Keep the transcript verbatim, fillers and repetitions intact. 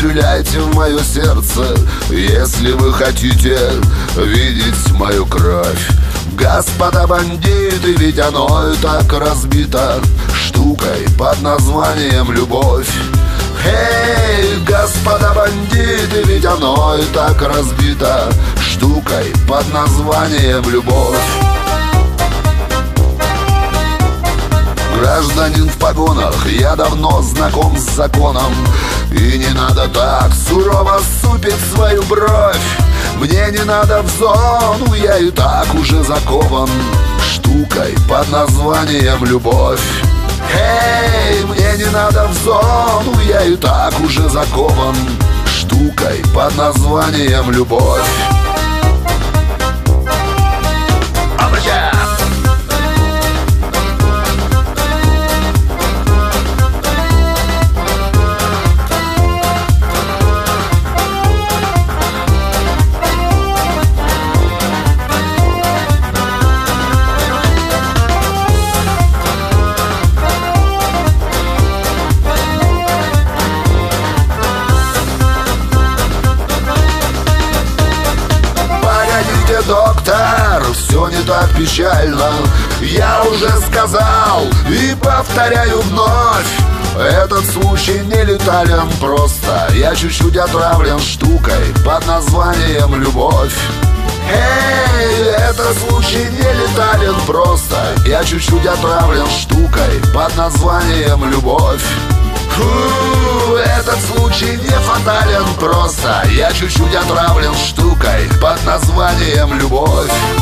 стреляйте в мое сердце, если вы хотите видеть мою кровь. Господа бандиты, ведь оно и так разбито штукой под названием любовь. Эй, господа бандиты, ведь оно и так разбито штукой под названием любовь. Гражданин в погонах, я давно знаком с законом, и не надо так сурово супить свою бровь. Мне не надо в зону, я и так уже закован штукой под названием любовь. Эй, мне не надо в зону, я и так уже закован штукой под названием любовь. Доктор, все не так печально. Я уже сказал и повторяю вновь: этот случай не летален просто. Я чуть-чуть отравлен штукой под названием любовь. Эй, этот случай не летален просто. Я чуть-чуть отравлен штукой под названием любовь. Фу, этот случай не фатален просто. Я чуть-чуть отравлен штукой под названием любовь.